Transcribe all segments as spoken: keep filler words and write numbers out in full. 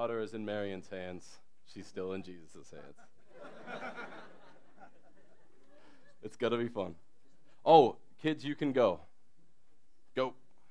daughter is in Marion's hands. She's still in Jesus' hands. It's going to be fun. Oh, kids, you can go. Go.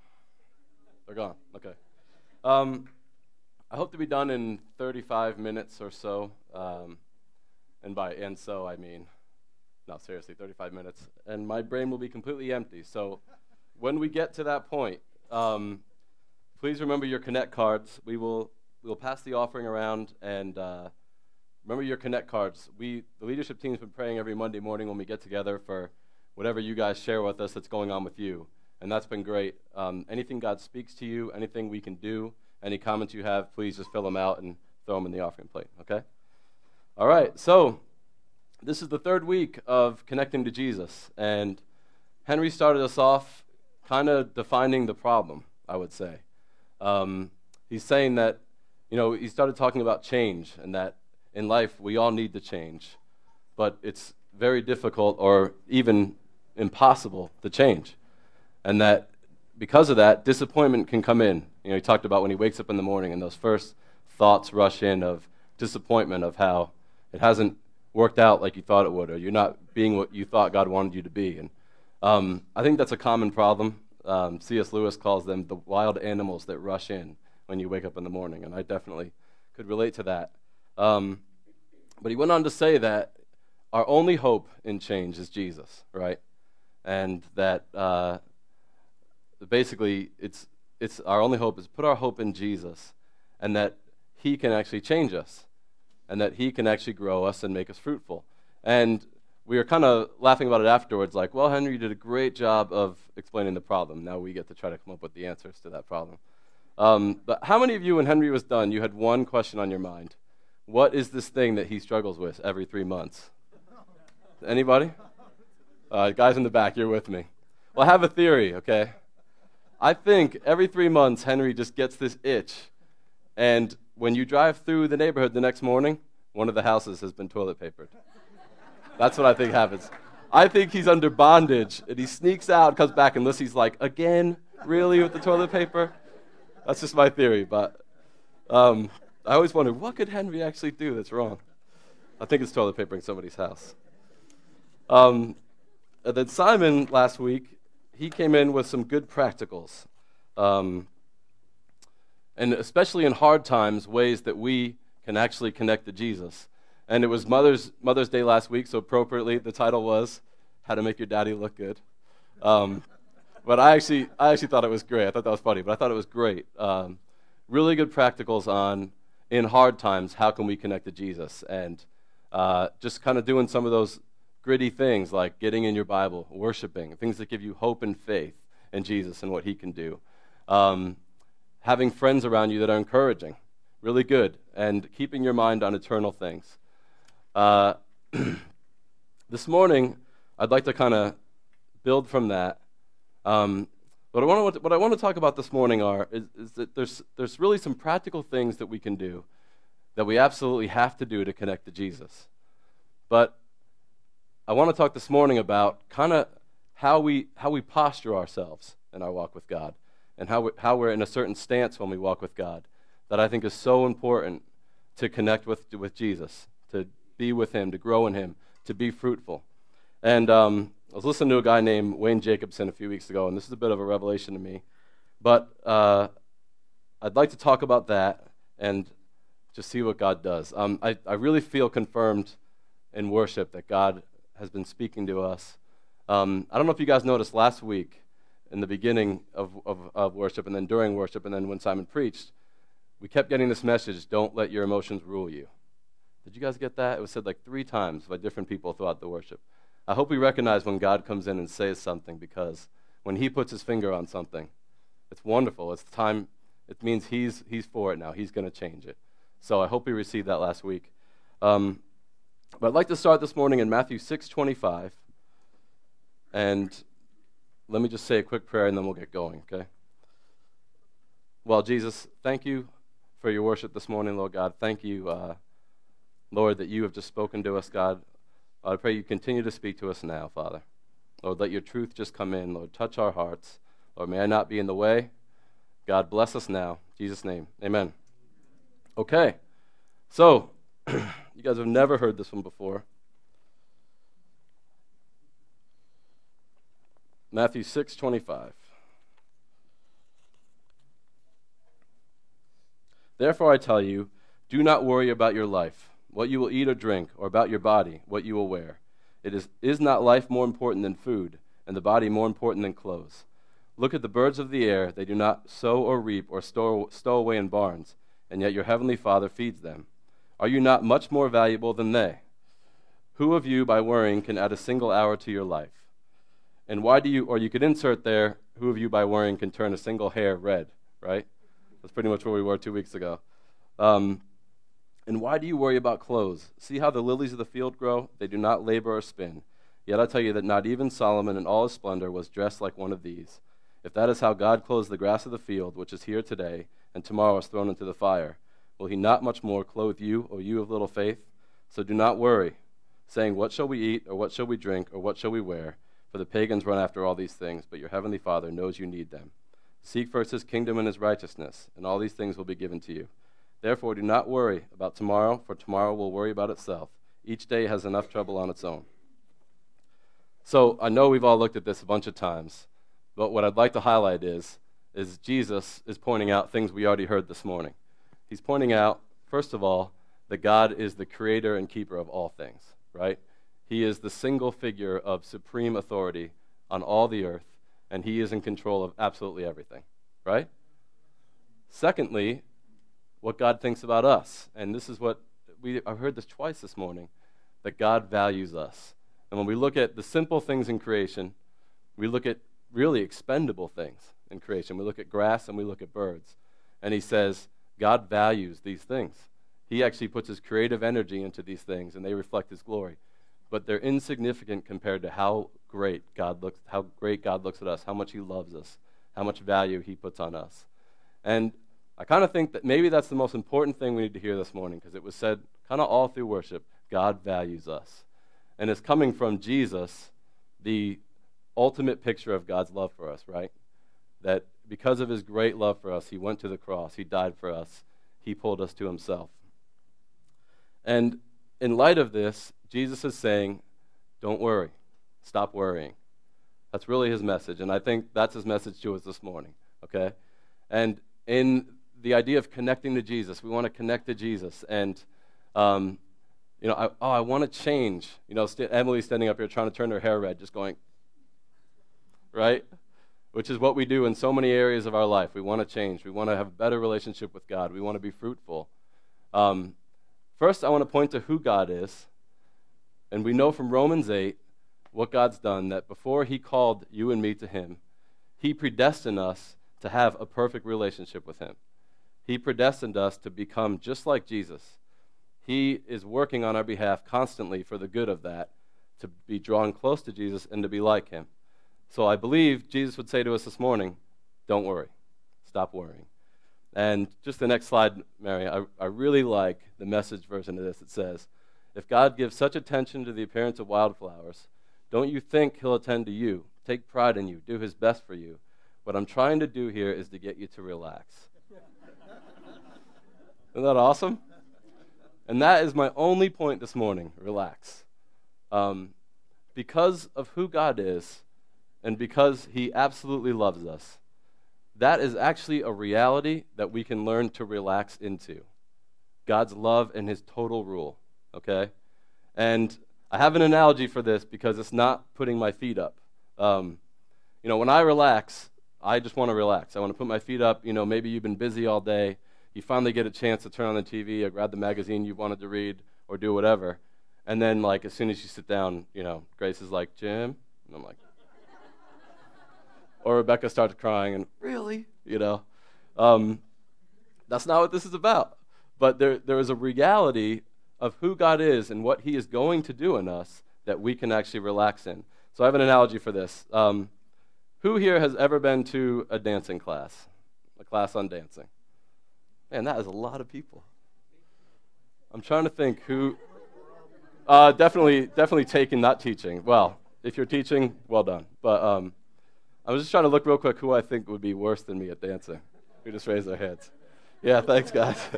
They're gone. Okay. Um, I hope to be done in thirty-five minutes or so. Um, and by and so, I mean, no, seriously, thirty-five minutes. And my brain will be completely empty. So when we get to that point, um, please remember your Connect cards. We will we'll pass the offering around, and uh, remember your Connect cards. We, the leadership team's been praying every Monday morning when we get together for whatever you guys share with us that's going on with you. And that's been great. Um, anything God speaks to you, anything we can do, any comments you have, please just fill them out and throw them in the offering plate, okay? All right, so this is the third week of Connecting to Jesus. And Henry started us off kind of defining the problem, I would say. Um, he's saying that, you know, he started talking about change and that in life we all need to change. But it's very difficult or even impossible to change. And that because of that, disappointment can come in. You know, he talked about when he wakes up in the morning and those first thoughts rush in of disappointment of how it hasn't worked out like you thought it would, or you're not being what you thought God wanted you to be. And um, I think that's a common problem. Um, C S Lewis calls them the wild animals that rush in when you wake up in the morning, and I definitely could relate to that. Um, but he went on to say that our only hope in change is Jesus, right? And that uh, basically it's it's our only hope is put our hope in Jesus, and that he can actually change us, and that he can actually grow us and make us fruitful. And we were kind of laughing about it afterwards, like, well, Henry, you did a great job of explaining the problem. Now we get to try to come up with the answers to that problem. Um, but how many of you, when Henry was done, you had one question on your mind? What is this thing that he struggles with every three months? Anybody? Uh, guys in the back, you're with me. Well, I have a theory, okay? I think every three months, Henry just gets this itch, and when you drive through the neighborhood the next morning, one of the houses has been toilet papered. That's what I think happens. I think he's under bondage, and he sneaks out, comes back, and Lissy's like, again? Really, with the toilet paper? That's just my theory, but um, I always wondered, what could Henry actually do that's wrong? I think it's toilet papering somebody's house. Um, and then Simon, last week, he came in with some good practicals, um, and especially in hard times, ways that we can actually connect to Jesus. And it was Mother's Mother's Day last week, so appropriately the title was "How to Make Your Daddy Look Good." Um, but I actually I actually thought it was great. I thought that was funny, but I thought it was great. Um, really good practicals on in hard times, how can we connect to Jesus, and uh, just kind of doing some of those gritty things like getting in your Bible, worshiping, things that give you hope and faith in Jesus and what he can do. Um, having friends around you that are encouraging, really good, and keeping your mind on eternal things. Uh, this morning, I'd like to kind of build from that. Um, what I want to what I want to talk about this morning are is, is that there's there's really some practical things that we can do that we absolutely have to do to connect to Jesus. But I want to talk this morning about kind of how we how we posture ourselves in our walk with God, and how we, how we're in a certain stance when we walk with God, that I think is so important to connect with with Jesus, to be with him, to grow in him, to be fruitful. And um, I was listening to a guy named Wayne Jacobson a few weeks ago, and this is a bit of a revelation to me. But uh, I'd like to talk about that and just see what God does. Um, I, I really feel confirmed in worship that God has been speaking to us. Um, I don't know if you guys noticed last week in the beginning of, of, of worship and then during worship and then when Simon preached, we kept getting this message, don't let your emotions rule you. Did you guys get that? It was said like three times by different people throughout the worship. I hope we recognize when God comes in and says something, because when he puts his finger on something, it's wonderful. It's time. It means he's he's for it now. He's going to change it. So I hope we received that last week. Um, but I'd like to start this morning in Matthew six twenty-five. And let me just say a quick prayer and then we'll get going, okay? Well, Jesus, thank you for your worship this morning, Lord God. Thank you, uh, Lord, that you have just spoken to us, God. I pray you continue to speak to us now, Father. Lord, let your truth just come in. Lord, touch our hearts. Lord, may I not be in the way. God, bless us now. In Jesus' name, amen. Okay, so you guys have never heard this one before. Matthew six twenty-five. Therefore I tell you, do not worry about your life, what you will eat or drink, or about your body, what you will wear. It is, is not life more important than food, and the body more important than clothes? Look at the birds of the air. They do not sow or reap or store, stow away in barns, and yet your heavenly Father feeds them. Are you not much more valuable than they? Who of you, by worrying, can add a single hour to your life? And why do you, or you could insert there, who of you, by worrying, can turn a single hair red, right? That's pretty much where we were two weeks ago. Um, and why do you worry about clothes? See how the lilies of the field grow? They do not labor or spin. Yet I tell you that not even Solomon in all his splendor was dressed like one of these. If that is how God clothes the grass of the field, which is here today, and tomorrow is thrown into the fire, will he not much more clothe you, O you of little faith? So do not worry, saying, what shall we eat, or what shall we drink, or what shall we wear? For the pagans run after all these things, but your heavenly Father knows you need them. Seek first his kingdom and his righteousness, and all these things will be given to you. Therefore do not worry about tomorrow, for tomorrow will worry about itself. Each day has enough trouble on its own. So I know we've all looked at this a bunch of times, but what I'd like to highlight is, is Jesus is pointing out things we already heard this morning. He's pointing out, first of all, that God is the creator and keeper of all things, right? He is the single figure of supreme authority on all the earth, and he is in control of absolutely everything, right? Secondly, what God thinks about us, and this is what, we I've heard this twice this morning, that God values us. And when we look at the simple things in creation, we look at really expendable things in creation. We look at grass and we look at birds. And he says, God values these things. He actually puts his creative energy into these things, and they reflect his glory. But they're insignificant compared to how great God looks, how great God looks at us, how much he loves us, how much value he puts on us. And I kind of think that maybe that's the most important thing we need to hear this morning, because it was said kind of all through worship, God values us. And it's coming from Jesus, the ultimate picture of God's love for us, right? That because of his great love for us, he went to the cross, he died for us, he pulled us to himself. And in light of this, Jesus is saying, don't worry, stop worrying. That's really his message, and I think that's his message to us this morning, okay? And in the idea of connecting to Jesus, we want to connect to Jesus, and um, you know, I, oh, I want to change. You know, st- Emily's standing up here trying to turn her hair red, just going, right? Which is what we do in so many areas of our life. We want to change. We want to have a better relationship with God. We want to be fruitful. Um, first, I want to point to who God is. And we know from Romans eight what God's done, that before he called you and me to him, he predestined us to have a perfect relationship with him. He predestined us to become just like Jesus. He is working on our behalf constantly for the good of that, to be drawn close to Jesus and to be like him. So I believe Jesus would say to us this morning, don't worry, stop worrying. And just the next slide, Mary, I, I really like the Message version of this. It says, if God gives such attention to the appearance of wildflowers, don't you think he'll attend to you, take pride in you, do his best for you? What I'm trying to do here is to get you to relax. Isn't that awesome? And that is my only point this morning, relax. Um, because of who God is, and because he absolutely loves us, that is actually a reality that we can learn to relax into. God's love and his total rule, okay? And I have an analogy for this because it's not putting my feet up. Um, you know, when I relax, I just want to relax. I want to put my feet up. You know, maybe you've been busy all day. You finally get a chance to turn on the T V or grab the magazine you wanted to read or do whatever. And then, like, as soon as you sit down, you know, Grace is like, Jim? And I'm like, or Rebecca starts crying and, really? You know? Um, that's not what this is about. But there, there is a reality of who God is and what he is going to do in us that we can actually relax in. So I have an analogy for this. Um, who here has ever been to a dancing class, a class on dancing? Man, that is a lot of people. I'm trying to think who, uh, definitely, definitely taking, not teaching. Well, if you're teaching, well done. But um, I was just trying to look real quick who I think would be worse than me at dancing. Who just raised their hands. Yeah, thanks, guys.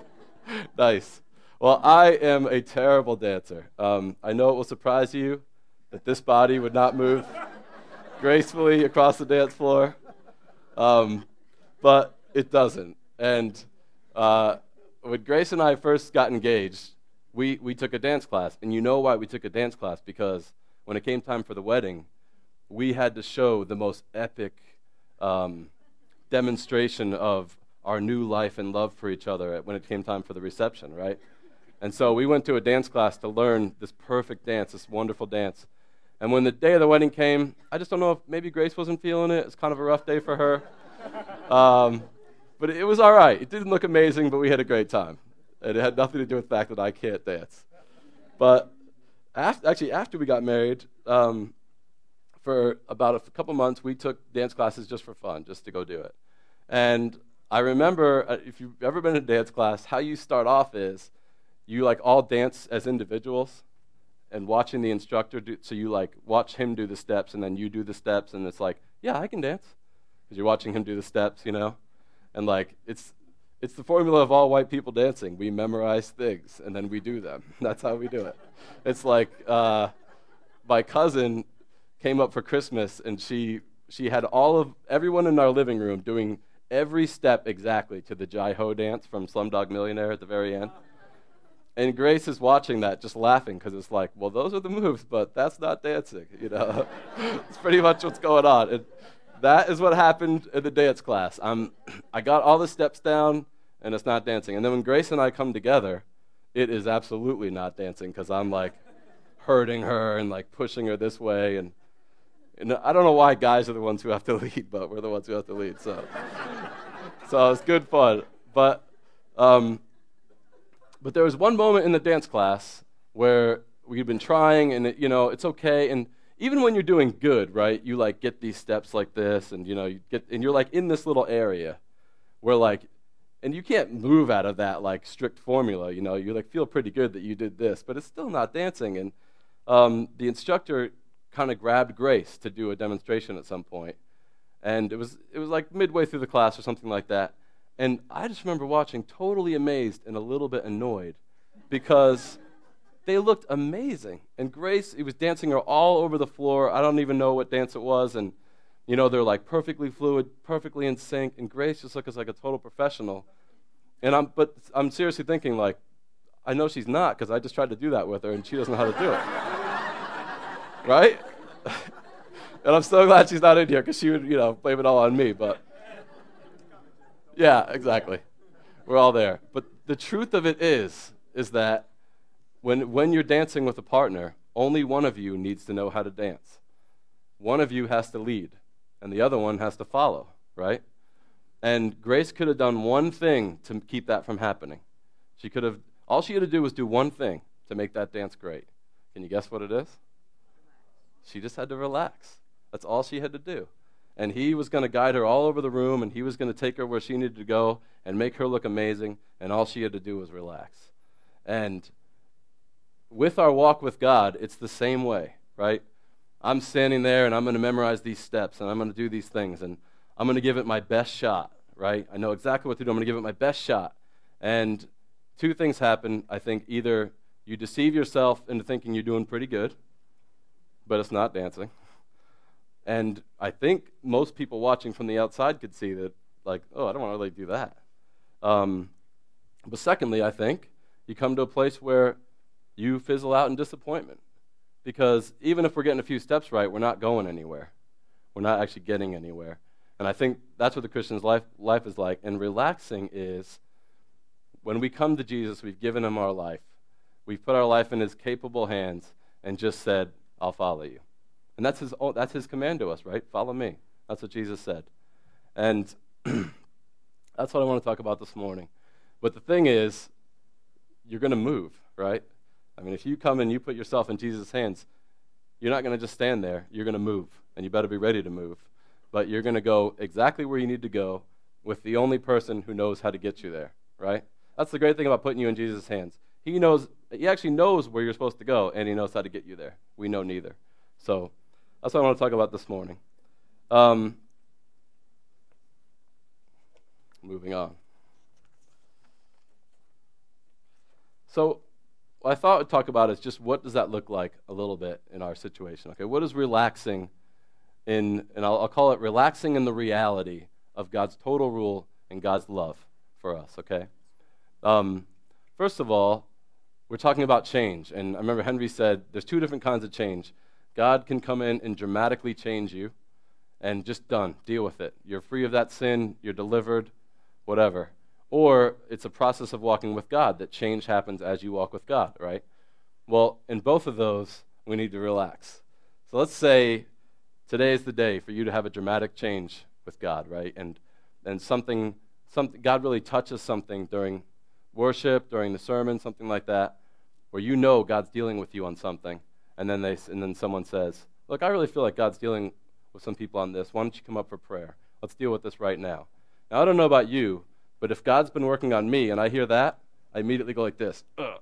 Nice. Well, I am a terrible dancer. Um, I know it will surprise you that this body would not move gracefully across the dance floor, um, but it doesn't. And uh, when Grace and I first got engaged, we, we took a dance class. And you know why we took a dance class? Because when it came time for the wedding, we had to show the most epic um, demonstration of our new life and love for each other when it came time for the reception, right? And so we went to a dance class to learn this perfect dance, this wonderful dance. And when the day of the wedding came, I just don't know if maybe Grace wasn't feeling it. It's kind of a rough day for her. Um, but it was all right. It didn't look amazing, but we had a great time. And it had nothing to do with the fact that I can't dance. But after, actually, after we got married, um, for about a couple months, we took dance classes just for fun, just to go do it. And I remember, uh, if you've ever been in a dance class, how you start off is you like all dance as individuals and watching the instructor do, so you like watch him do the steps and then you do the steps and it's like, yeah, I can dance. Because you're watching him do the steps, you know? And like, it's it's the formula of all white people dancing. We memorize things and then we do them. That's how we do it. It's like uh, my cousin came up for Christmas and she she had all of everyone in our living room doing every step exactly to the Jai Ho dance from Slumdog Millionaire at the very end. And Grace is watching that, just laughing, because it's like, well, those are the moves, but that's not dancing, you know. It's pretty much what's going on. And that is what happened in the dance class. I'm, I got all the steps down, and it's not dancing. And then when Grace and I come together, it is absolutely not dancing, because I'm like hurting her and like pushing her this way. And, and I don't know why guys are the ones who have to lead, but we're the ones who have to lead. So, so it's good fun. But um, But there was one moment in the dance class where we'd been trying, and it, you know, it's okay. And even when you're doing good, right, you like get these steps like this, and you know, you get, and you're like in this little area where like, and you can't move out of that like strict formula. You know, you like feel pretty good that you did this, but it's still not dancing. And um, the instructor kind of grabbed Grace to do a demonstration at some point, and it was it was like midway through the class or something like that. And I just remember watching, totally amazed and a little bit annoyed, because they looked amazing. And Grace, he was dancing her all over the floor. I don't even know what dance it was. And, you know, they're like perfectly fluid, perfectly in sync. And Grace just looked like a total professional. And I'm, but I'm seriously thinking, like, I know she's not, because I just tried to do that with her, and she doesn't know how to do it. Right? And I'm so glad she's not in here, because she would, you know, blame it all on me. But yeah, exactly. We're all there. But the truth of it is, is that when, when you're dancing with a partner, only one of you needs to know how to dance. One of you has to lead, and the other one has to follow, right? And Grace could have done one thing to keep that from happening. She could have, all she had to do was do one thing to make that dance great. Can you guess what it is? She just had to relax. That's all she had to do. And he was going to guide her all over the room, and he was going to take her where she needed to go and make her look amazing, and all she had to do was relax. And with our walk with God, it's the same way, right? I'm standing there, and I'm going to memorize these steps, and I'm going to do these things, and I'm going to give it my best shot, right? I know exactly what to do. I'm going to give it my best shot. And two things happen. I think either you deceive yourself into thinking you're doing pretty good, but it's not dancing. And I think most people watching from the outside could see that, like, oh, I don't want to really do that. Um, but secondly, I think you come to a place where you fizzle out in disappointment. Because even if we're getting a few steps right, we're not going anywhere. We're not actually getting anywhere. And I think that's what the Christian's life, life is like. And relaxing is when we come to Jesus, we've given him our life. We've put our life in his capable hands and just said, I'll follow you. And that's his, that's his command to us, right? Follow me. That's what Jesus said. And that's what I want to talk about this morning. But the thing is, you're going to move, right? I mean, if you come and you put yourself in Jesus' hands, you're not going to just stand there. You're going to move, and you better be ready to move. But you're going to go exactly where you need to go with the only person who knows how to get you there, right? That's the great thing about putting you in Jesus' hands. He knows, he actually knows where you're supposed to go, and he knows how to get you there. We know neither. So that's what I want to talk about this morning. Um, moving on. So what I thought I'd talk about is just what does that look like a little bit in our situation. Okay, what is relaxing in, and I'll, I'll call it relaxing in the reality of God's total rule and God's love for us, okay? Um, first of all, we're talking about change, and I remember Henry said there's two different kinds of change. God can come in and dramatically change you, and just done, deal with it. You're free of that sin, you're delivered, whatever. Or it's a process of walking with God, that change happens as you walk with God, right? Well, in both of those, we need to relax. So let's say today is the day for you to have a dramatic change with God, right? And and something, something God really touches something during worship, during the sermon, something like that, where you know God's dealing with you on something, and then they and then someone says, "Look, I really feel like God's dealing with some people on this. Why don't you come up for prayer? Let's deal with this right now." Now, I don't know about you, but if God's been working on me and I hear that, I immediately go like this, ugh.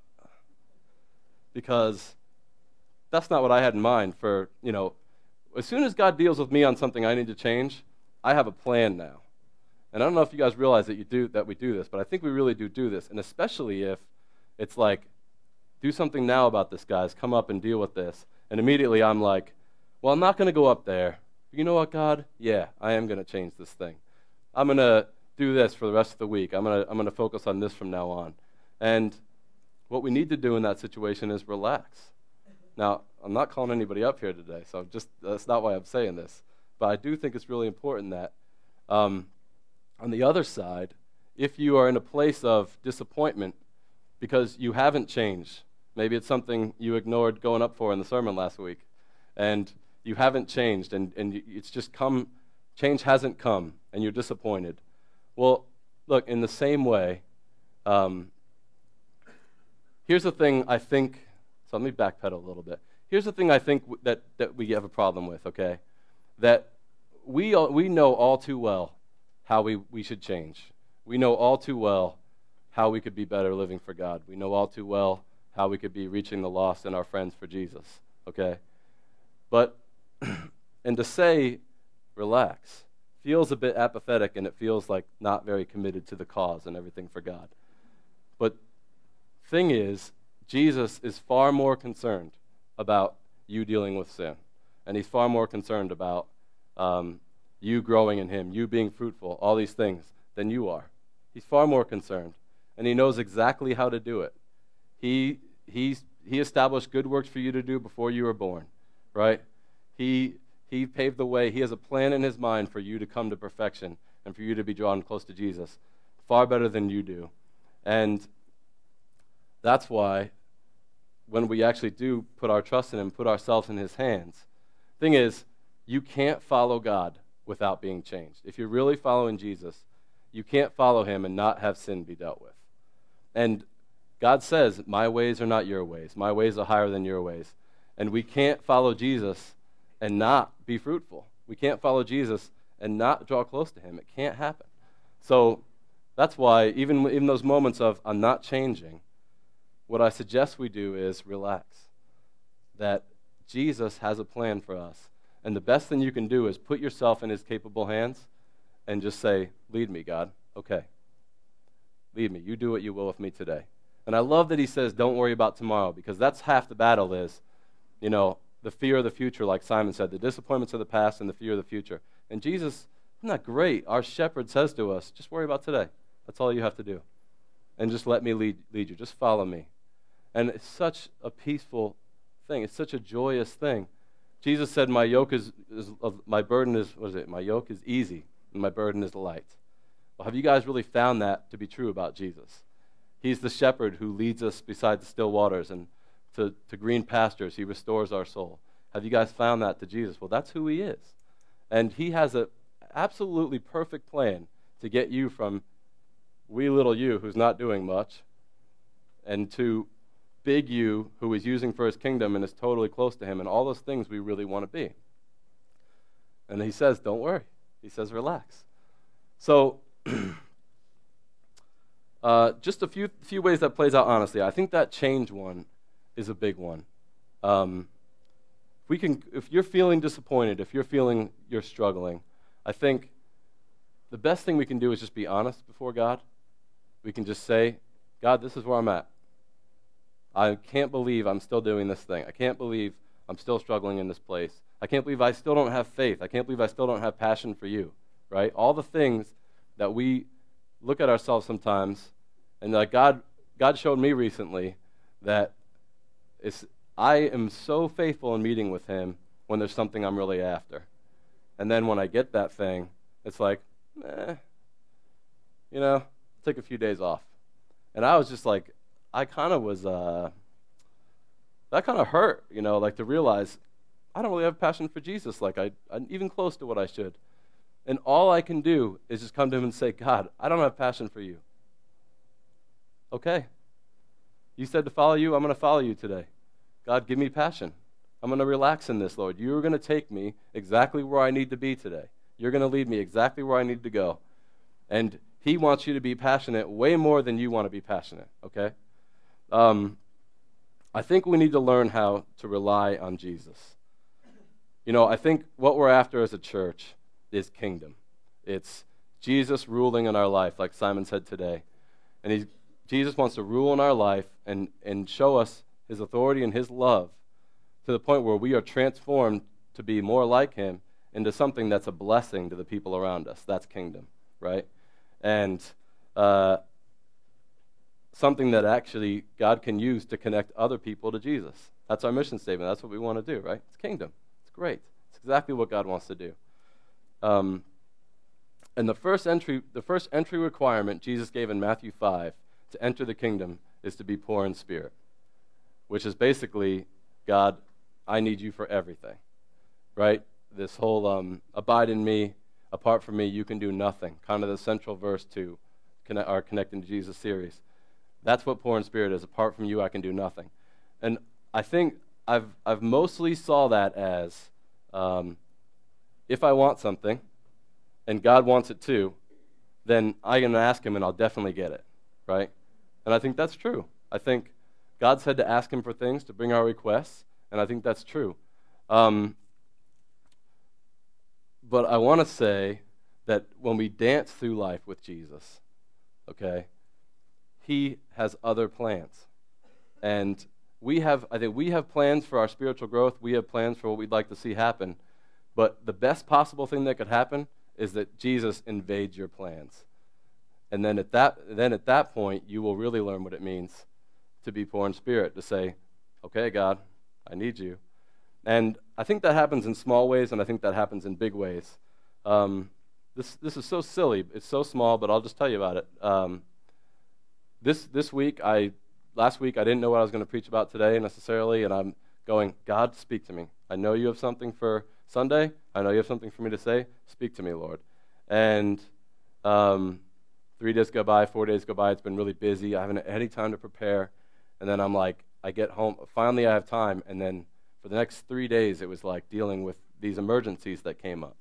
Because that's not what I had in mind for, you know, as soon as God deals with me on something I need to change, I have a plan now. And I don't know if you guys realize that you do that we do this, but I think we really do do this, and especially if it's like, do something now about this, guys. Come up and deal with this. And immediately I'm like, well, I'm not going to go up there. You know what, God? Yeah, I am going to change this thing. I'm going to do this for the rest of the week. I'm going to I'm going to focus on this from now on. And what we need to do in that situation is relax. Now, I'm not calling anybody up here today, so just that's not why I'm saying this. But I do think it's really important that um, on the other side, if you are in a place of disappointment because you haven't changed, maybe it's something you ignored going up for in the sermon last week, and you haven't changed, and, and it's just come, change hasn't come, and you're disappointed. Well, look, in the same way, um, here's the thing I think, so let me backpedal a little bit. Here's the thing I think w- that, that we have a problem with, okay? That we, all, we know all too well how we, we should change. We know all too well how we could be better living for God. We know all too well how we could be reaching the lost and our friends for Jesus, okay? But, and to say, relax, feels a bit apathetic, and it feels like not very committed to the cause and everything for God. But thing is, Jesus is far more concerned about you dealing with sin, and he's far more concerned about um, you growing in him, you being fruitful, all these things, than you are. He's far more concerned, and he knows exactly how to do it. He, he's, he established good works for you to do before you were born, right? He, he paved the way. He has a plan in his mind for you to come to perfection and for you to be drawn close to Jesus, far better than you do. And that's why when we actually do put our trust in him, put ourselves in his hands, thing is, you can't follow God without being changed. If you're really following Jesus, you can't follow him and not have sin be dealt with. And God says, my ways are not your ways. My ways are higher than your ways. And we can't follow Jesus and not be fruitful. We can't follow Jesus and not draw close to him. It can't happen. So that's why even in those moments of I'm not changing, what I suggest we do is relax. That Jesus has a plan for us. And the best thing you can do is put yourself in his capable hands and just say, lead me, God. Okay. Lead me. You do what you will with me today. And I love that he says, don't worry about tomorrow, because that's half the battle is, you know, the fear of the future, like Simon said, the disappointments of the past and the fear of the future. And Jesus, isn't that great? Our shepherd says to us, just worry about today. That's all you have to do. And just let me lead, lead you. Just follow me. And it's such a peaceful thing. It's such a joyous thing. Jesus said, my yoke is, is uh, my burden is, what is it? My yoke is easy and my burden is light. Well, have you guys really found that to be true about Jesus? He's the shepherd who leads us beside the still waters and to, to green pastures. He restores our soul. Have you guys found that to Jesus? Well, that's who he is. And he has an absolutely perfect plan to get you from wee little you who's not doing much and to big you who is using for his kingdom and is totally close to him and all those things we really want to be. And he says, don't worry. He says, relax. So uh, just a few few ways that plays out honestly. I think that change one is a big one. Um, if we can, if you're feeling disappointed, if you're feeling you're struggling, I think the best thing we can do is just be honest before God. We can just say, God, this is where I'm at. I can't believe I'm still doing this thing. I can't believe I'm still struggling in this place. I can't believe I still don't have faith. I can't believe I still don't have passion for you, right? All the things that we look at ourselves sometimes, and like God, God showed me recently that it's, I am so faithful in meeting with him when there's something I'm really after. And then when I get that thing, it's like, eh, you know, take a few days off. And I was just like, I kind of was, uh, that kind of hurt, you know, like to realize I don't really have passion for Jesus, like I, I'm even close to what I should. And all I can do is just come to him and say, God, I don't have passion for you. Okay. You said to follow you, I'm going to follow you today. God, give me passion. I'm going to relax in this, Lord. You're going to take me exactly where I need to be today. You're going to lead me exactly where I need to go. And he wants you to be passionate way more than you want to be passionate, okay? Um, I think we need to learn how to rely on Jesus. You know, I think what we're after as a church is kingdom. It's Jesus ruling in our life, like Simon said today. And he's, Jesus wants to rule in our life and, and show us his authority and his love to the point where we are transformed to be more like him into something that's a blessing to the people around us. That's kingdom, right? And uh, something that actually God can use to connect other people to Jesus. That's our mission statement. That's what we want to do, right? It's kingdom. It's great. It's exactly what God wants to do. Um, and the first entry, the first entry requirement Jesus gave in Matthew five to enter the kingdom is to be poor in spirit, which is basically, God, I need you for everything, right? This whole um, abide in me, apart from me, you can do nothing, kind of the central verse to connect, our Connecting to Jesus series. That's what poor in spirit is. Apart from you, I can do nothing. And I think I've, I've mostly saw that as um, if I want something, and God wants it too, then I can ask him and I'll definitely get it, right? And I think that's true. I think God said to ask him for things, to bring our requests, and I think that's true. Um, but I want to say that when we dance through life with Jesus, okay, he has other plans. And we have, I think we have plans for our spiritual growth. We have plans for what we'd like to see happen. But the best possible thing that could happen is that Jesus invades your plans. And then at that, then at that point, you will really learn what it means to be poor in spirit, to say, okay, God, I need you. And I think that happens in small ways, and I think that happens in big ways. Um, this this is so silly. It's so small, but I'll just tell you about it. Um, this this week, I last week, I didn't know what I was going to preach about today necessarily, and I'm going, God, speak to me. I know you have something for Sunday. I know you have something for me to say. Speak to me, Lord. And um, three days go by, four days go by. It's been really busy. I haven't had any time to prepare. And then I'm like, I get home. Finally, I have time. And then for the next three days, it was like dealing with these emergencies that came up.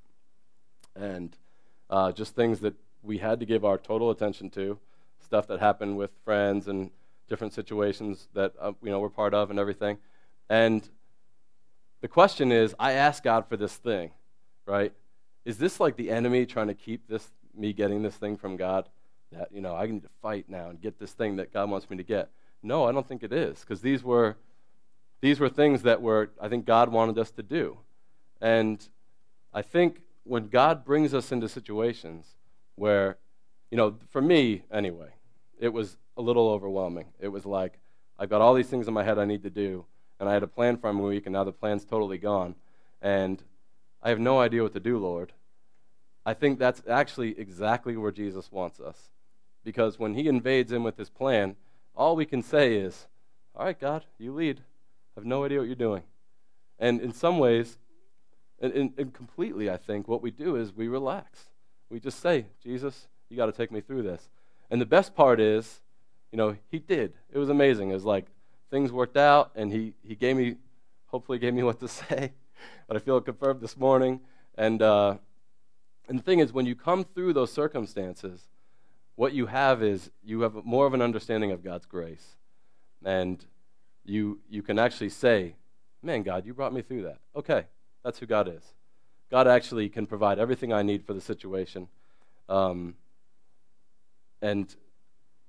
And uh, just things that we had to give our total attention to, stuff that happened with friends and different situations that uh, you know we're part of and everything. And the question is, I asked God for this thing, right? Is this like the enemy trying to keep this me getting this thing from God? That, you know, I need to fight now and get this thing that God wants me to get. No, I don't think it is, because these were these were things that were, I think God wanted us to do. And I think when God brings us into situations where, you know, for me anyway, it was a little overwhelming. It was like, I've got all these things in my head I need to do, and I had a plan for a week, and now the plan's totally gone, and I have no idea what to do, Lord. I think that's actually exactly where Jesus wants us, because when he invades in with his plan, all we can say is, all right, God, you lead. I have no idea what you're doing. And in some ways, and, and, and completely, I think, what we do is we relax. We just say, Jesus, you got to take me through this. And the best part is, you know, he did. It was amazing. It was like things worked out, and he, he gave me, hopefully gave me what to say. But I feel it confirmed this morning. And, uh, and the thing is, when you come through those circumstances, what you have is you have more of an understanding of God's grace. And you you can actually say, man, God, you brought me through that. Okay, that's who God is. God actually can provide everything I need for the situation. Um, and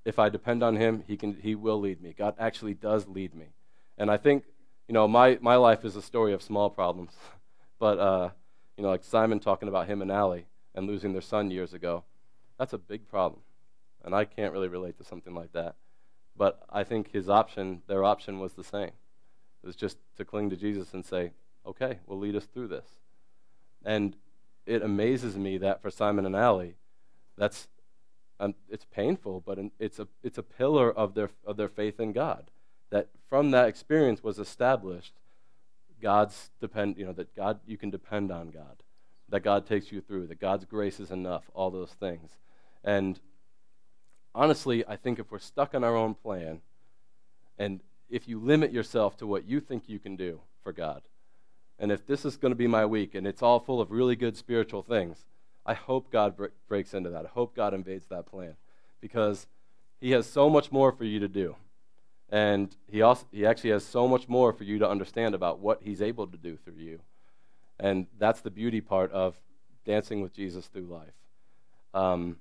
if I depend on him, he can, he will lead me. God actually does lead me. And I think, you know, my, my life is a story of small problems. But, uh, you know, like Simon talking about him and Allie and losing their son years ago, that's a big problem. And I can't really relate to something like that. But I think his option, their option was the same. It was just to cling to Jesus and say, okay, we'll lead us through this. And it amazes me that for Simon and Allie, that's um, it's painful, but it's a it's a pillar of their of their faith in God. That from that experience was established God's depend you know that God you can depend on God, that God takes you through, that God's grace is enough, all those things. And honestly, I think if we're stuck in our own plan, and if you limit yourself to what you think you can do for God, and if this is going to be my week and it's all full of really good spiritual things, I hope God bre- breaks into that. I hope God invades that plan, because he has so much more for you to do. And he also he actually has so much more for you to understand about what he's able to do through you. And that's the beauty part of dancing with Jesus through life. Um,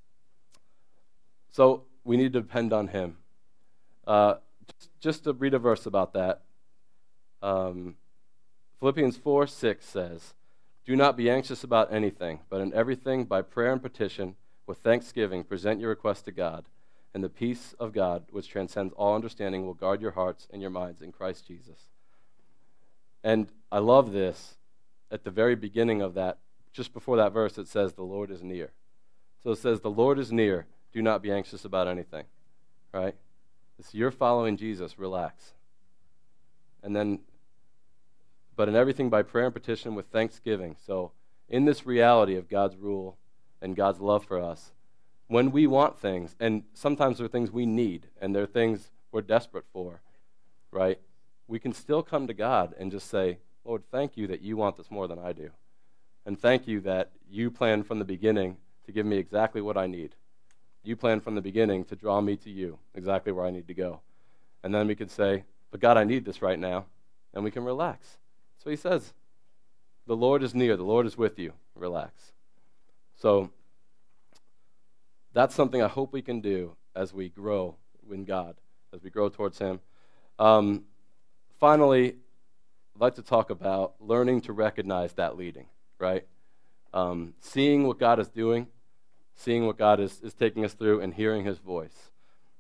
so we need to depend on him. Uh, just, just to read a verse about that. Um, Philippians four six says, "Do not be anxious about anything, but in everything by prayer and petition, with thanksgiving, present your requests to God. And the peace of God, which transcends all understanding, will guard your hearts and your minds in Christ Jesus." And I love this. At the very beginning of that, just before that verse, it says, "The Lord is near." So it says, "The Lord is near. Do not be anxious about anything." Right? If you're following Jesus, relax. And then, but in everything by prayer and petition with thanksgiving. So in this reality of God's rule and God's love for us, when we want things, and sometimes they're things we need, and they're things we're desperate for, right? We can still come to God and just say, "Lord, thank you that you want this more than I do. And thank you that you planned from the beginning to give me exactly what I need. You planned from the beginning to draw me to you, exactly where I need to go." And then we could say, "But God, I need this right now." And we can relax. So he says, the Lord is near, the Lord is with you. Relax. So that's something I hope we can do as we grow in God, as we grow towards him. Um, finally, I'd like to talk about learning to recognize that leading, right? Um, seeing what God is doing, seeing what God is, is taking us through, and hearing his voice.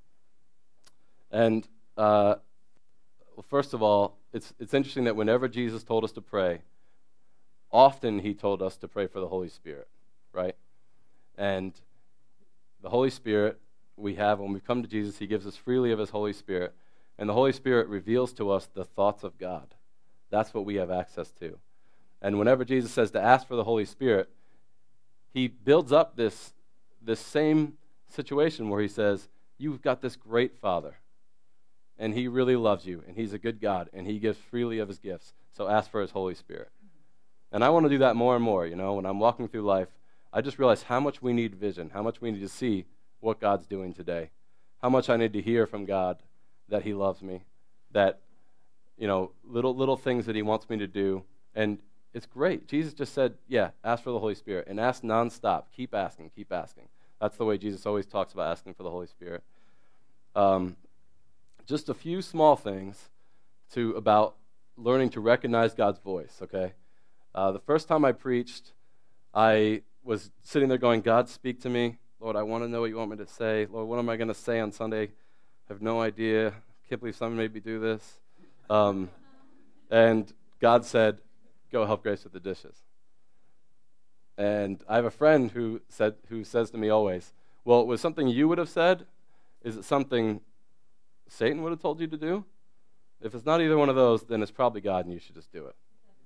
And uh, well, first of all, it's it's interesting that whenever Jesus told us to pray, often he told us to pray for the Holy Spirit, right? And the Holy Spirit we have, when we come to Jesus, he gives us freely of his Holy Spirit. And the Holy Spirit reveals to us the thoughts of God. That's what we have access to. And whenever Jesus says to ask for the Holy Spirit, he builds up this, this same situation where he says, you've got this great Father, and he really loves you, and he's a good God, and he gives freely of his gifts. So ask for his Holy Spirit. And I want to do that more and more, you know, when I'm walking through life. I just realize how much we need vision, how much we need to see what God's doing today, how much I need to hear from God that he loves me, that, you know, little little things that he wants me to do. And it's great. Jesus just said, yeah, ask for the Holy Spirit, and ask nonstop. Keep asking, keep asking. That's the way Jesus always talks about asking for the Holy Spirit. Um, just a few small things to about learning to recognize God's voice, okay? Uh, the first time I preached, I was sitting there going, God, speak to me. Lord, I want to know what you want me to say. Lord, what am I going to say on Sunday? I have no idea. Can't believe someone made me do this. Um, and God said, go help Grace with the dishes. And I have a friend who said, who says to me always, well, it was something you would have said? Is it something Satan would have told you to do? If it's not either one of those, then it's probably God and you should just do it.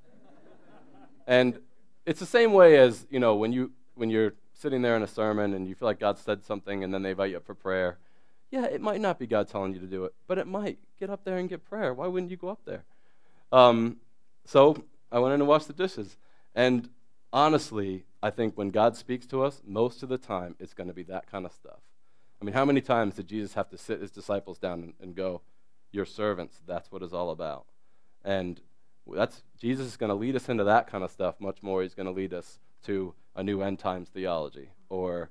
And it's the same way as, you know, when, you, when you're sitting there in a sermon and you feel like God said something and then they invite you up for prayer. Yeah, it might not be God telling you to do it, but it might. Get up there and get prayer. Why wouldn't you go up there? Um, so I went in and washed the dishes. And honestly, I think when God speaks to us, most of the time it's going to be that kind of stuff. I mean, how many times did Jesus have to sit his disciples down and, and go, your servants, that's what it's all about. And that's Jesus is going to lead us into that kind of stuff much more. He's going to lead us to a new end times theology, or,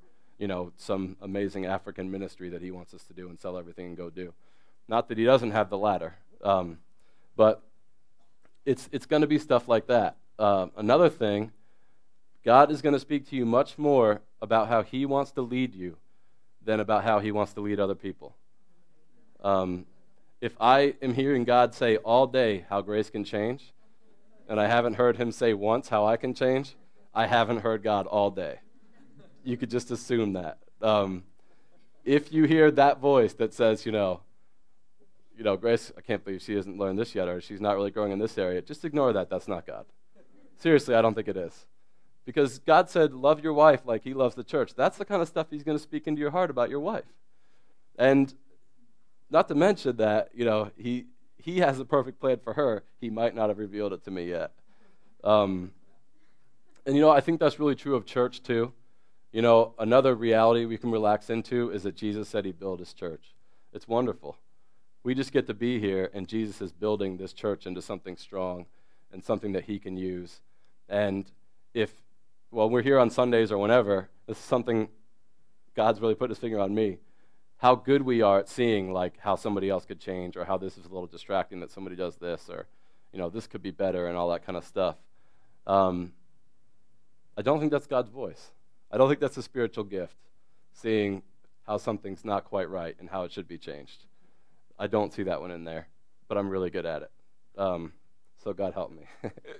you know, some amazing African ministry that he wants us to do and sell everything and go do. Not that he doesn't have the latter, um, but it's it's going to be stuff like that. Uh, another thing, God is going to speak to you much more about how he wants to lead you than about how he wants to lead other people. Um, if I am hearing God say all day how grace can change, and I haven't heard him say once how I can change, I haven't heard God all day. You could just assume that. Um, if you hear that voice that says, you know, you know, Grace, I can't believe she hasn't learned this yet, or she's not really growing in this area, just ignore that. That's not God. Seriously, I don't think it is. Because God said, love your wife like he loves the church. That's the kind of stuff he's going to speak into your heart about your wife. And not to mention that, you know, he he has a perfect plan for her. He might not have revealed it to me yet. Um, and, you know, I think that's really true of church, too. You know, another reality we can relax into is that Jesus said he'd build his church. It's wonderful. We just get to be here, and Jesus is building this church into something strong and something that he can use. And if, well, we're here on Sundays or whenever, this is something God's really put his finger on me, how good we are at seeing, like, how somebody else could change, or how this is a little distracting that somebody does this, or, you know, this could be better, and all that kind of stuff. Um, I don't think that's God's voice. I don't think that's a spiritual gift, seeing how something's not quite right and how it should be changed. I don't see that one in there, but I'm really good at it. Um, so God help me.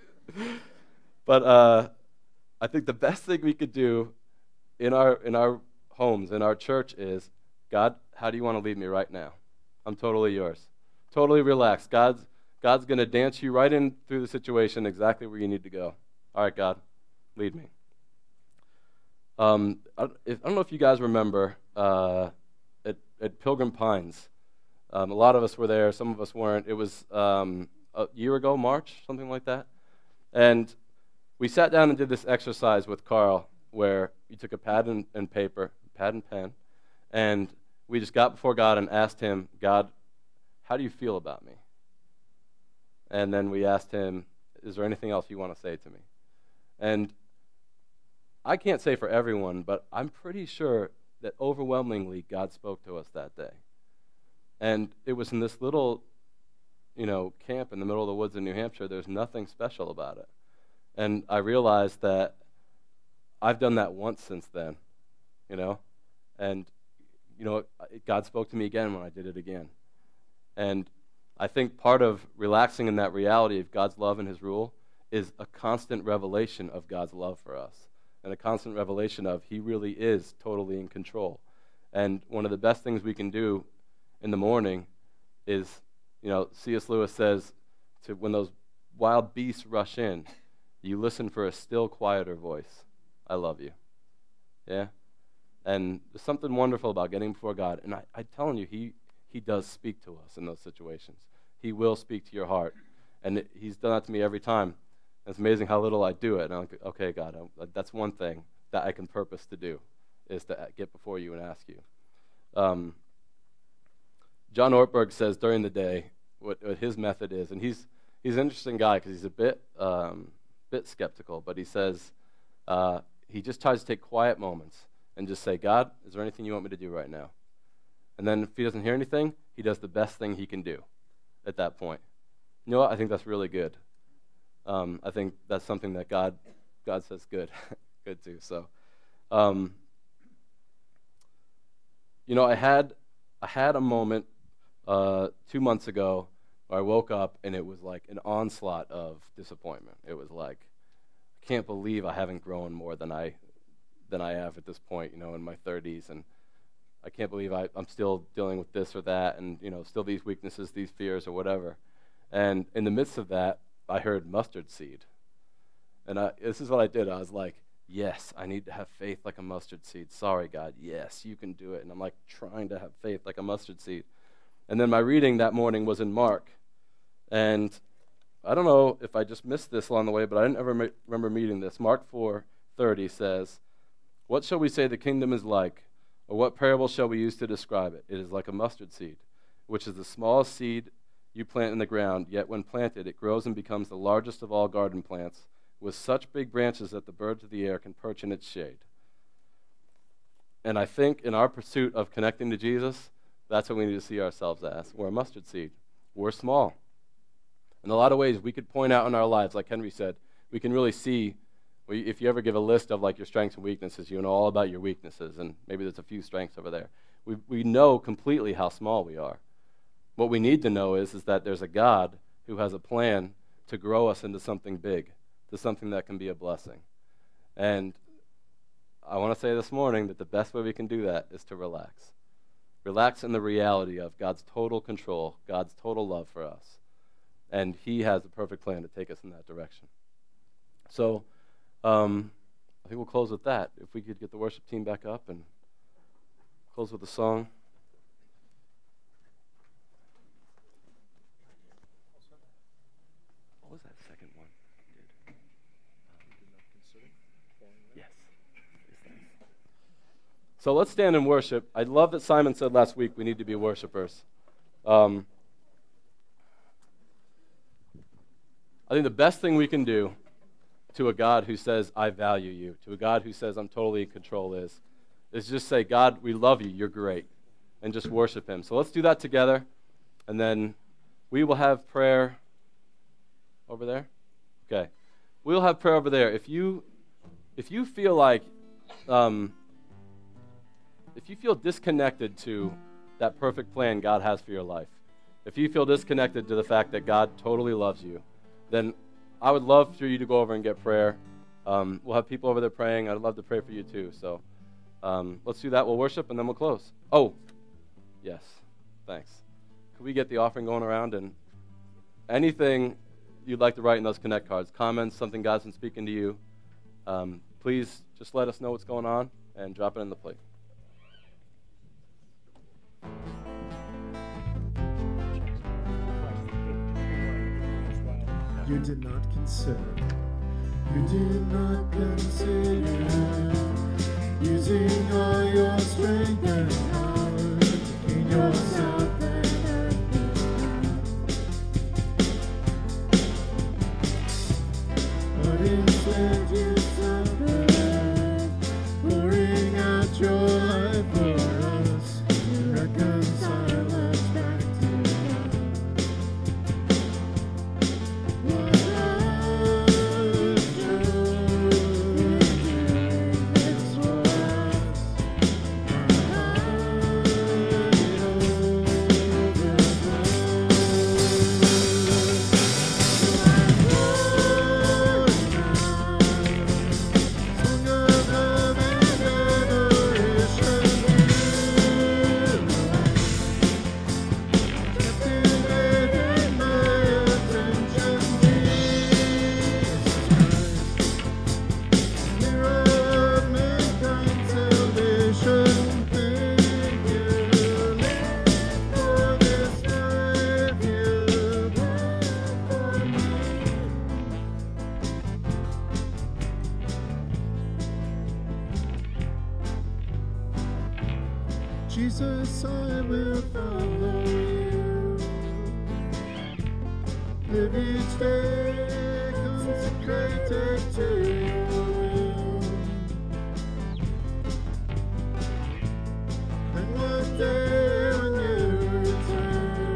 But uh, I think the best thing we could do in our in our homes, in our church, is, God, how do you want to lead me right now? I'm totally yours. Totally relaxed. God's God's going to dance you right in through the situation exactly where you need to go. All right, God, lead me. Um, I, if, I don't know if you guys remember uh, at, at Pilgrim Pines. Um, a lot of us were there. Some of us weren't. It was um, a year ago, March, something like that. And we sat down and did this exercise with Carl where you took a pad and, and paper, pad and pen, and we just got before God and asked him, God, how do you feel about me? And then we asked him, is there anything else you want to say to me? And I can't say for everyone, but I'm pretty sure that overwhelmingly God spoke to us that day. And it was in this little, you know, camp in the middle of the woods in New Hampshire. There's nothing special about it. And I realized that I've done that once since then, you know. And, you know, God spoke to me again when I did it again. And I think part of relaxing in that reality of God's love and his rule is a constant revelation of God's love for us, and a constant revelation of he really is totally in control. And one of the best things we can do in the morning is, you know, C S Lewis says, to when those wild beasts rush in, you listen for a still, quieter voice. I love you. Yeah? And there's something wonderful about getting before God. And I, I'm telling you, he, he does speak to us in those situations. He will speak to your heart. And it, he's done that to me every time. And it's amazing how little I do it. And I'm like, okay, God, I, that's one thing that I can purpose to do, is to get before you and ask you. Um, John Ortberg says during the day what, what his method is, and he's he's an interesting guy because he's a bit um, bit skeptical, but he says uh, he just tries to take quiet moments and just say, God, is there anything you want me to do right now? And then if he doesn't hear anything, he does the best thing he can do at that point. You know what? I think that's really good. Um, I think that's something that God God says good, good too. So, um, you know, I had I had a moment uh, two months ago where I woke up and it was like an onslaught of disappointment. It was like, I can't believe I haven't grown more than I than I have at this point, you know, in my thirties, and I can't believe I, I'm still dealing with this or that, and you know, still these weaknesses, these fears, or whatever. And in the midst of that, I heard mustard seed, and I, this is what I did. I was like, yes, I need to have faith like a mustard seed. Sorry, God, yes, you can do it. And I'm like trying to have faith like a mustard seed. And then my reading that morning was in Mark, and I don't know if I just missed this along the way, but I didn't ever ma- remember meeting this. Mark four thirty says, "What shall we say the kingdom is like, or what parable shall we use to describe it? It is like a mustard seed, which is the smallest seed you plant in the ground, yet when planted it grows and becomes the largest of all garden plants, with such big branches that the birds of the air can perch in its shade." And I think in our pursuit of connecting to Jesus, that's what we need to see ourselves as. We're a mustard seed. We're small. In a lot of ways, we could point out in our lives, like Henry said, we can really see, if you ever give a list of like your strengths and weaknesses, you know all about your weaknesses, and maybe there's a few strengths over there. We we know completely how small we are. What we need to know is, is that there's a God who has a plan to grow us into something big, to something that can be a blessing. And I want to say this morning that the best way we can do that is to relax. Relax in the reality of God's total control, God's total love for us. And he has the perfect plan to take us in that direction. So um, I think we'll close with that. If we could get the worship team back up and close with a song. What was that second one? Yes. So let's stand and worship. I love that Simon said last week we need to be worshipers. Um, I think the best thing we can do to a God who says, I value you, to a God who says, I'm totally in control is, is just say, God, we love you, you're great, and just worship him. So let's do that together, and then we will have prayer over there. Okay. We'll have prayer over there. If you if you feel like, um, if you feel disconnected to that perfect plan God has for your life, if you feel disconnected to the fact that God totally loves you, then I would love for you to go over and get prayer. Um, we'll have people over there praying. I'd love to pray for you too. So um, let's do that. We'll worship, and then we'll close. Oh, yes. Thanks. Could we get the offering going around? And anything you'd like to write in those Connect cards, comments, something God's been speaking to you, um, please just let us know what's going on and drop it in the plate. You did not consider, you did not consider using all your strength and power to gain yourself an earthly. But instead you suffered, pouring out your life for us, to reconcile us back to God. Jesus, I will follow you. Live each day consecrated to your will. And one day when you return,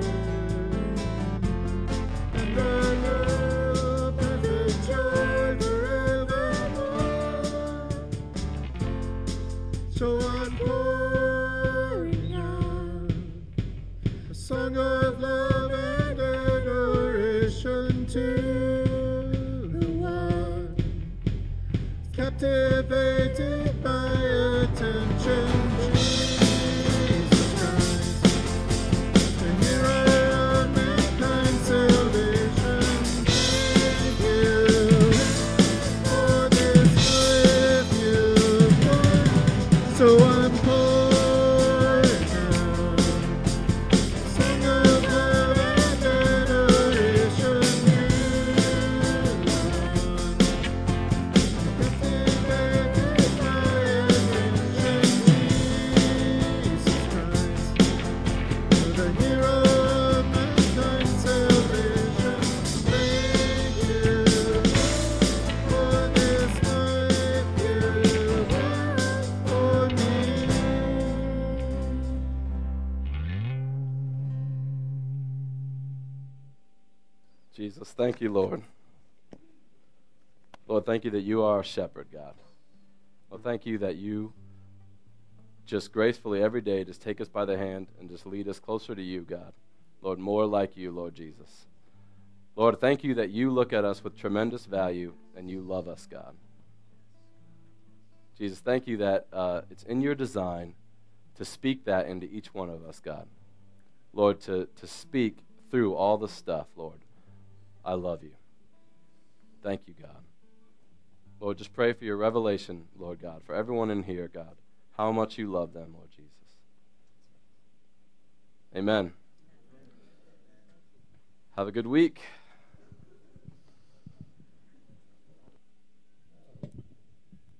and I know perfect joy forevermore. So I'm pouring out a song of love and adoration to the one captivated by attention. Jesus Christ, the hero of mankind's salvation. Thank you for this life you've won. So I'm pouring out a song of love and adoration to the one captivated by attention. Jesus Christ, you're the hero of mankind's salvation. Thank you for this life you won for me. Jesus, thank you, Lord. Lord, thank you that you are our shepherd, God. Lord, thank you that you just gracefully every day just take us by the hand and just lead us closer to you, God. Lord, more like you, Lord Jesus. Lord, thank you that you look at us with tremendous value and you love us, God. Jesus, thank you that uh, it's in your design to speak that into each one of us, God. Lord, to, to speak through all the stuff, Lord. I love you. Thank you, God. Lord, just pray for your revelation, Lord God, for everyone in here, God, how much you love them, Lord Jesus. Amen. Have a good week.